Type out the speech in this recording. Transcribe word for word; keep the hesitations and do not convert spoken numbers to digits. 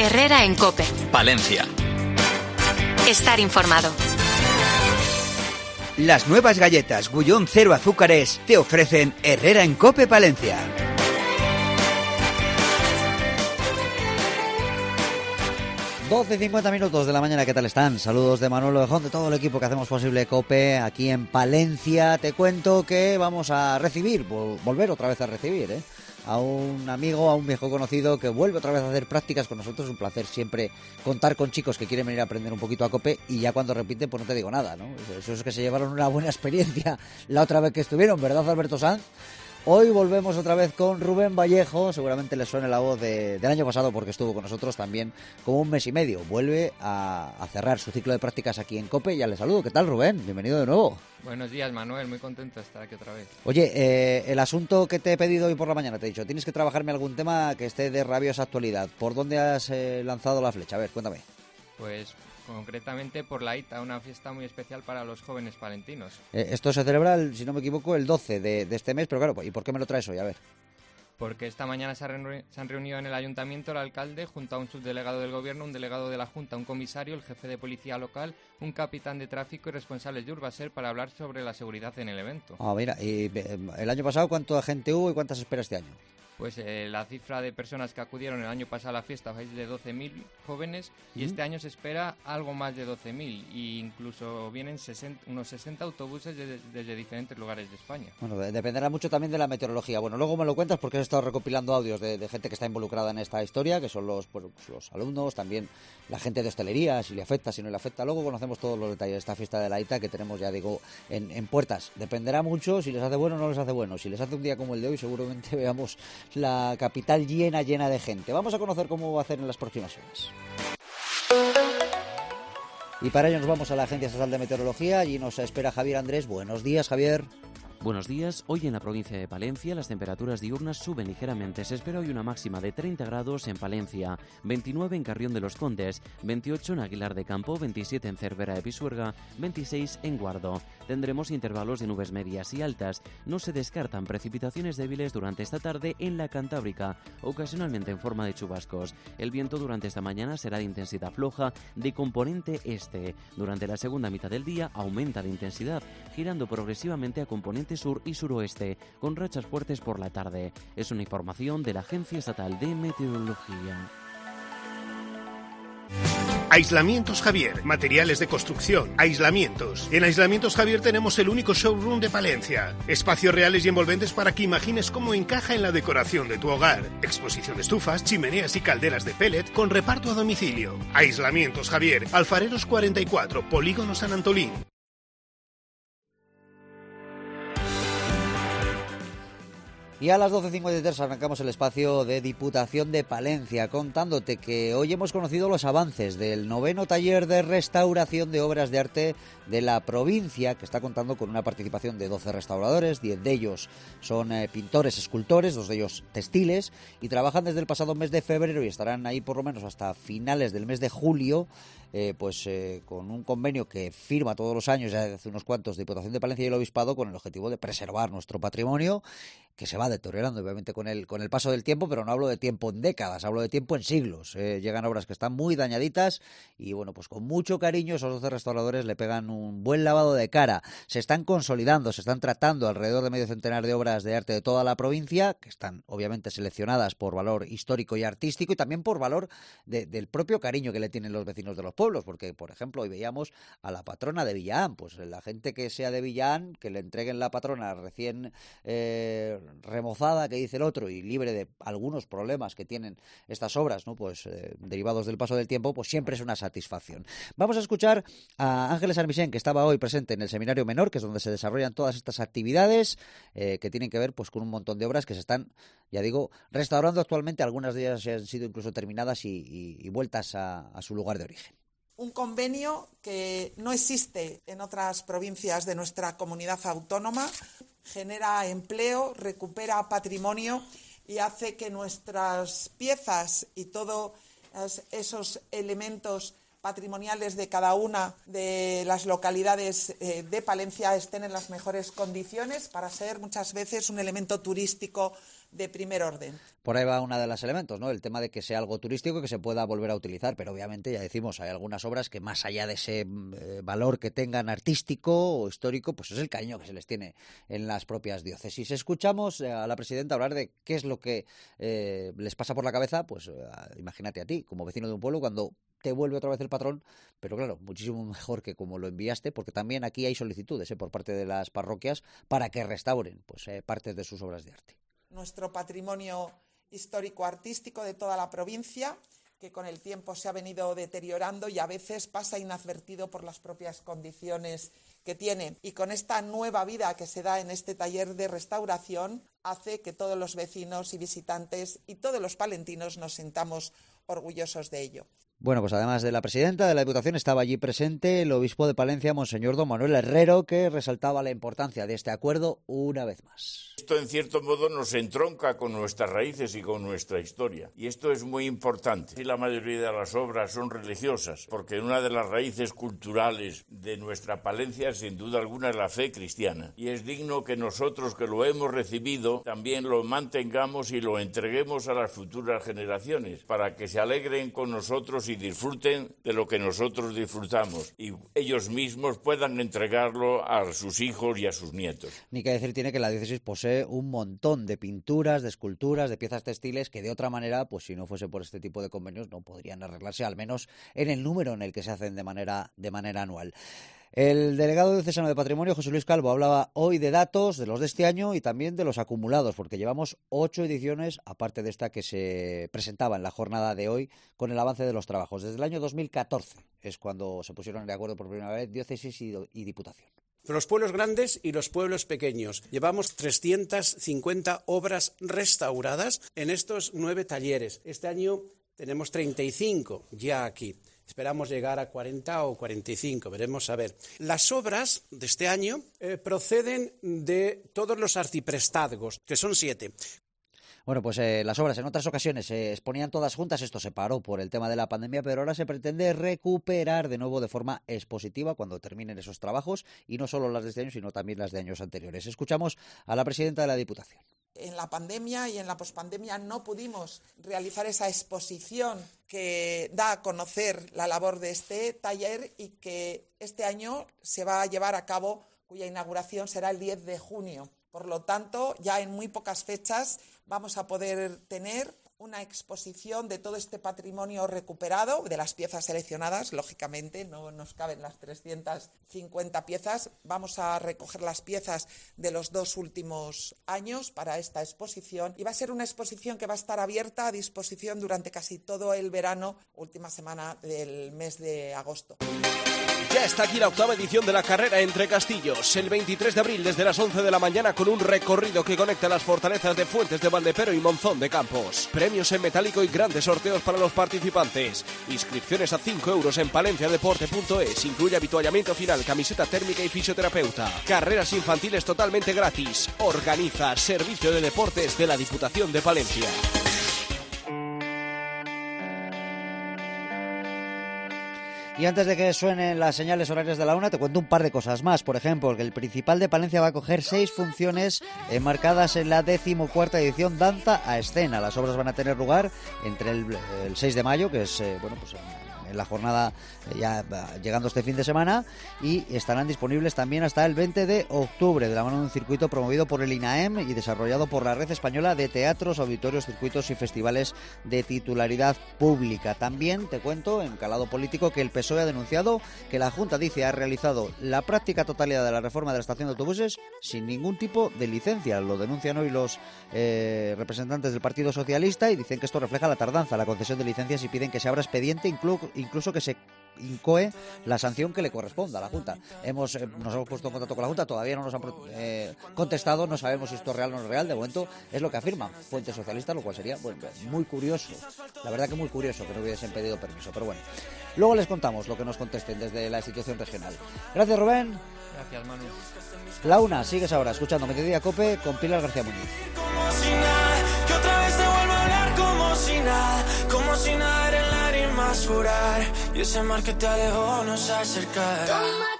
Herrera en COPE. Palencia. Estar informado. Las nuevas galletas Gullón Cero Azúcares te ofrecen Herrera en COPE Palencia. doce y cincuenta minutos de la mañana, ¿qué tal están? Saludos de Manuel Ovejón, de todo el equipo que hacemos posible COPE aquí en Palencia. Te cuento que vamos a recibir, volver otra vez a recibir, ¿eh? a un amigo, a un viejo conocido que vuelve otra vez a hacer prácticas con nosotros. Es un placer siempre contar con chicos que quieren venir a aprender un poquito a COPE y ya cuando repiten pues no te digo nada, ¿no? Eso es que se llevaron una buena experiencia la otra vez que estuvieron, ¿verdad, Alberto Sanz? Hoy volvemos otra vez con Rubén Vallejo, seguramente les suene la voz de, del año pasado porque estuvo con nosotros también como un mes y medio. Vuelve a, a cerrar su ciclo de prácticas aquí en COPE. Ya le saludo. ¿Qué tal, Rubén? Bienvenido de nuevo. Buenos días, Manuel. Muy contento de estar aquí otra vez. Oye, eh, el asunto que te he pedido hoy por la mañana, te he dicho, tienes que trabajarme algún tema que esté de rabiosa actualidad. ¿Por dónde has eh, lanzado la flecha? A ver, cuéntame. Pues concretamente por la I T A, una fiesta muy especial para los jóvenes palentinos. Eh, esto se celebra, el, si no me equivoco, el doce de, de este mes, pero claro, ¿y por qué me lo traes hoy? A ver. Porque esta mañana se, reuni- se han reunido en el ayuntamiento el alcalde junto a un subdelegado del gobierno, un delegado de la Junta, un comisario, el jefe de policía local, un capitán de tráfico y responsables de Urbaser para hablar sobre la seguridad en el evento. Ah, mira, y eh, el año pasado, ¿cuánta gente hubo y cuántas espera este año? Pues eh, la cifra de personas que acudieron el año pasado a la fiesta es de doce mil jóvenes y ¿Mm? este año se espera algo más de doce mil e incluso vienen sesenta, unos sesenta autobuses desde, desde diferentes lugares de España. Bueno, dependerá mucho también de la meteorología. Bueno, luego me lo cuentas porque he estado recopilando audios de, de gente que está involucrada en esta historia, que son los, pues, los alumnos, también la gente de hostelería, si le afecta, si no le afecta. Luego conocemos todos los detalles de esta fiesta de la I T A que tenemos, ya digo, en, en puertas. Dependerá mucho si les hace bueno o no les hace bueno. Si les hace un día como el de hoy, seguramente veamos la capital llena, llena de gente. Vamos a conocer cómo va a hacer en las próximas horas. Y para ello nos vamos a la Agencia Estatal de Meteorología. Allí nos espera Javier Andrés. Buenos días, Javier. Buenos días. Hoy en la provincia de Palencia las temperaturas diurnas suben ligeramente. Se espera hoy una máxima de treinta grados en Palencia, veintinueve en Carrión de los Condes, veintiocho en Aguilar de Campo, veintisiete en Cervera de Pisuerga, veintiséis en Guardo. Tendremos intervalos de nubes medias y altas. No se descartan precipitaciones débiles durante esta tarde en la Cantábrica, ocasionalmente en forma de chubascos. El viento durante esta mañana será de intensidad floja de componente este. Durante la segunda mitad del día aumenta de intensidad, girando progresivamente a componente sur y suroeste, con rachas fuertes por la tarde. Es una información de la Agencia Estatal de Meteorología. Aislamientos Javier, materiales de construcción, aislamientos. En Aislamientos Javier tenemos el único showroom de Palencia. Espacios reales y envolventes para que imagines cómo encaja en la decoración de tu hogar. Exposición de estufas, chimeneas y calderas de pellet con reparto a domicilio. Aislamientos Javier, Alfareros cuarenta y cuatro, Polígono San Antolín. Y a las doce cincuenta y tres arrancamos el espacio de Diputación de Palencia, contándote que hoy hemos conocido los avances del noveno taller de restauración de obras de arte de la provincia, que está contando con una participación de doce restauradores, diez de ellos son eh, pintores, escultores, dos de ellos textiles, y trabajan desde el pasado mes de febrero y estarán ahí por lo menos hasta finales del mes de julio, eh, pues eh, con un convenio que firma todos los años, ya desde hace unos cuantos, Diputación de Palencia y el Obispado, con el objetivo de preservar nuestro patrimonio, que se va deteriorando obviamente con el, con el paso del tiempo, pero no hablo de tiempo en décadas, hablo de tiempo en siglos. Eh, llegan obras que están muy dañaditas y bueno, pues con mucho cariño esos doce restauradores le pegan un buen lavado de cara. Se están consolidando, se están tratando alrededor de medio centenar de obras de arte de toda la provincia, que están obviamente seleccionadas por valor histórico y artístico y también por valor de, del propio cariño que le tienen los vecinos de los pueblos, porque por ejemplo hoy veíamos a la patrona de Villaán, pues la gente que sea de Villaán, que le entreguen la patrona recién eh, remozada, que dice el otro, y libre de algunos problemas que tienen estas obras, ¿no? Pues eh, derivados del paso del tiempo, pues siempre es una satisfacción. Vamos a escuchar a Ángeles Armisen, que estaba hoy presente en el Seminario Menor, que es donde se desarrollan todas estas actividades eh, que tienen que ver pues con un montón de obras que se están, ya digo, restaurando actualmente. Algunas de ellas han sido incluso terminadas y, y, y vueltas a, a su lugar de origen. Un convenio que no existe en otras provincias de nuestra comunidad autónoma, genera empleo, recupera patrimonio y hace que nuestras piezas y todos esos elementos patrimoniales de cada una de las localidades de Palencia estén en las mejores condiciones para ser muchas veces un elemento turístico de primer orden. Por ahí va uno de los elementos, ¿no? El tema de que sea algo turístico y que se pueda volver a utilizar, pero obviamente, ya decimos, hay algunas obras que más allá de ese eh, valor que tengan artístico o histórico, pues es el cariño que se les tiene en las propias diócesis. Escuchamos a la presidenta hablar de qué es lo que eh, les pasa por la cabeza, pues eh, imagínate a ti, como vecino de un pueblo, cuando te vuelve otra vez el patrón, pero claro, muchísimo mejor que como lo enviaste, porque también aquí hay solicitudes eh, por parte de las parroquias para que restauren pues eh, partes de sus obras de arte. Nuestro patrimonio histórico-artístico de toda la provincia, que con el tiempo se ha venido deteriorando y a veces pasa inadvertido por las propias condiciones que tiene. Y con esta nueva vida que se da en este taller de restauración, hace que todos los vecinos y visitantes y todos los palentinos nos sintamos orgullosos de ello. Bueno, pues además de la presidenta de la Diputación, estaba allí presente el obispo de Palencia, Monseñor Don Manuel Herrero, que resaltaba la importancia de este acuerdo una vez más. Esto, en cierto modo, nos entronca con nuestras raíces y con nuestra historia. Y esto es muy importante. Y la mayoría de las obras son religiosas, porque una de las raíces culturales de nuestra Palencia, sin duda alguna, es la fe cristiana. Y es digno que nosotros, que lo hemos recibido, también lo mantengamos y lo entreguemos a las futuras generaciones, para que se alegren con nosotros y disfruten de lo que nosotros disfrutamos y ellos mismos puedan entregarlo a sus hijos y a sus nietos. Ni que decir tiene que la diócesis posee un montón de pinturas, de esculturas, de piezas textiles que de otra manera, pues si no fuese por este tipo de convenios, no podrían arreglarse, al menos en el número en el que se hacen de manera, de manera anual. El delegado diocesano de Patrimonio, José Luis Calvo, hablaba hoy de datos, de los de este año y también de los acumulados, porque llevamos ocho ediciones, aparte de esta que se presentaba en la jornada de hoy, con el avance de los trabajos. Desde el año dos mil catorce es cuando se pusieron de acuerdo por primera vez diócesis y, y diputación. Los pueblos grandes y los pueblos pequeños. Llevamos trescientas cincuenta obras restauradas en estos nueve talleres. Este año tenemos treinta y cinco ya aquí. Esperamos llegar a cuarenta o cuarenta y cinco, veremos a ver. Las obras de este año eh, proceden de todos los arciprestazgos, que son siete. Bueno, pues eh, las obras en otras ocasiones se exponían todas juntas, esto se paró por el tema de la pandemia, pero ahora se pretende recuperar de nuevo de forma expositiva cuando terminen esos trabajos, y no solo las de este año, sino también las de años anteriores. Escuchamos a la presidenta de la Diputación. En la pandemia y en la pospandemia no pudimos realizar esa exposición que da a conocer la labor de este taller y que este año se va a llevar a cabo, cuya inauguración será el diez de junio. Por lo tanto, ya en muy pocas fechas vamos a poder tener una exposición de todo este patrimonio recuperado, de las piezas seleccionadas, lógicamente, no nos caben las trescientas cincuenta piezas. Vamos a recoger las piezas de los dos últimos años para esta exposición y va a ser una exposición que va a estar abierta a disposición durante casi todo el verano, última semana del mes de agosto. Ya está aquí la octava edición de la carrera entre castillos, el veintitrés de abril desde las once de la mañana, con un recorrido que conecta las fortalezas de Fuentes de Valdepero y Monzón de Campos. Premios en metálico y grandes sorteos para los participantes. Inscripciones a cinco euros en palenciadeporte punto es. Incluye avituallamiento final, camiseta térmica y fisioterapeuta. Carreras infantiles totalmente gratis. Organiza Servicio de Deportes de la Diputación de Palencia. Y antes de que suenen las señales horarias de la una, te cuento un par de cosas más. Por ejemplo, que el Principal de Palencia va a coger seis funciones enmarcadas en la decimocuarta edición Danza a Escena. Las obras van a tener lugar entre el, el seis de mayo, que es, eh, bueno, pues en la jornada eh, ya llegando este fin de semana, y estarán disponibles también hasta el veinte de octubre, de la mano de un circuito promovido por el INAEM y desarrollado por la Red Española de Teatros, Auditorios, Circuitos y Festivales de titularidad pública. También te cuento, en calado político, que el P S O E ha denunciado que la Junta, dice, ha realizado la práctica totalidad de la reforma de la estación de autobuses sin ningún tipo de licencia. Lo denuncian hoy los eh, representantes del Partido Socialista y dicen que esto refleja la tardanza, la concesión de licencias, y piden que se abra expediente, incluso incluso que se incoe la sanción que le corresponda a la Junta. Hemos, eh, nos hemos puesto en contacto con la Junta, todavía no nos han eh, contestado, no sabemos si esto es real o no es real. De momento es lo que afirman fuentes socialistas, lo cual sería, bueno, muy curioso, la verdad que muy curioso que no hubiesen pedido permiso, pero bueno, luego les contamos lo que nos contesten desde la institución regional. Gracias, Rubén. Gracias, Manu. La una, sigues ahora escuchando Mediodía Cope con Pilar García Muñiz. Como si nada, que otra vez te vuelvo a hablar como si nada, como si nada era lágrimas jurar, y ese mar que te alejó nos acercará.